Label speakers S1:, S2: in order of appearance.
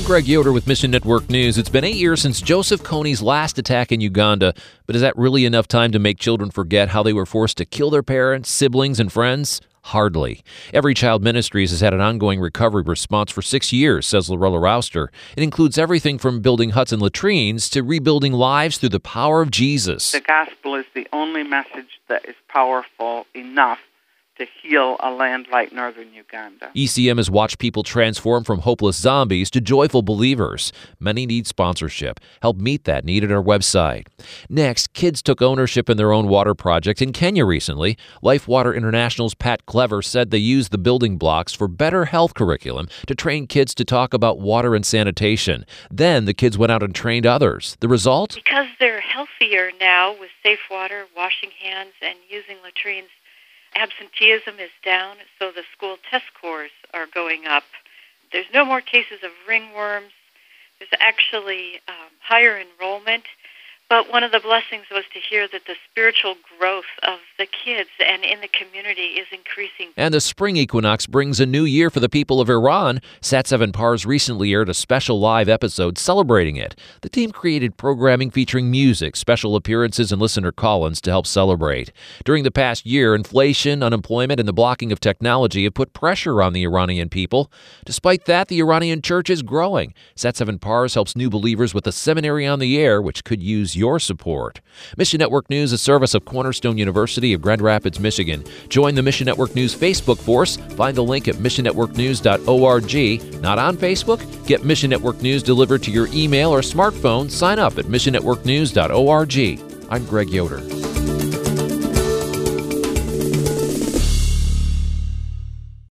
S1: Greg Yoder with Mission Network News. It's been 8 years since Joseph Kony's last attack in Uganda, but is that really enough time to make children forget how they were forced to kill their parents, siblings, and friends? Hardly. Every Child Ministries has had an ongoing recovery response for 6 years, says Lorella Rouster. It includes everything from building huts and latrines to rebuilding lives through the power of Jesus.
S2: The gospel is the only message that is powerful enough to heal a land like northern Uganda.
S1: ECM has watched people transform from hopeless zombies to joyful believers. Many need sponsorship. Help meet that need at our website. Next, kids took ownership in their own water project in Kenya recently. Life Water International's Pat Clever said they used the building blocks for better health curriculum to train kids to talk about water and sanitation. Then the kids went out and trained others. The result?
S3: Because they're healthier now with safe water, washing hands, and using latrines, absenteeism is down, so the school test scores are going up. There's no more cases of ringworms. There's actually higher enrollment. But one of the blessings was to hear that the spiritual growth of the kids and in the community is increasing.
S1: And the spring equinox brings a new year for the people of Iran. Sat7 Pars recently aired a special live episode celebrating it. The team created programming featuring music, special appearances, and listener call-ins to help celebrate. During the past year, inflation, unemployment, and the blocking of technology have put pressure on the Iranian people. Despite that, the Iranian church is growing. Sat7 Pars helps new believers with a seminary on the air, which could use your support. Mission Network News, a service of Cornerstone University of Grand Rapids, Michigan. Join the Mission Network News Facebook force. Find the link at missionnetworknews.org. Not on Facebook? Get Mission Network News delivered to your email or smartphone. Sign up at missionnetworknews.org. I'm Greg Yoder.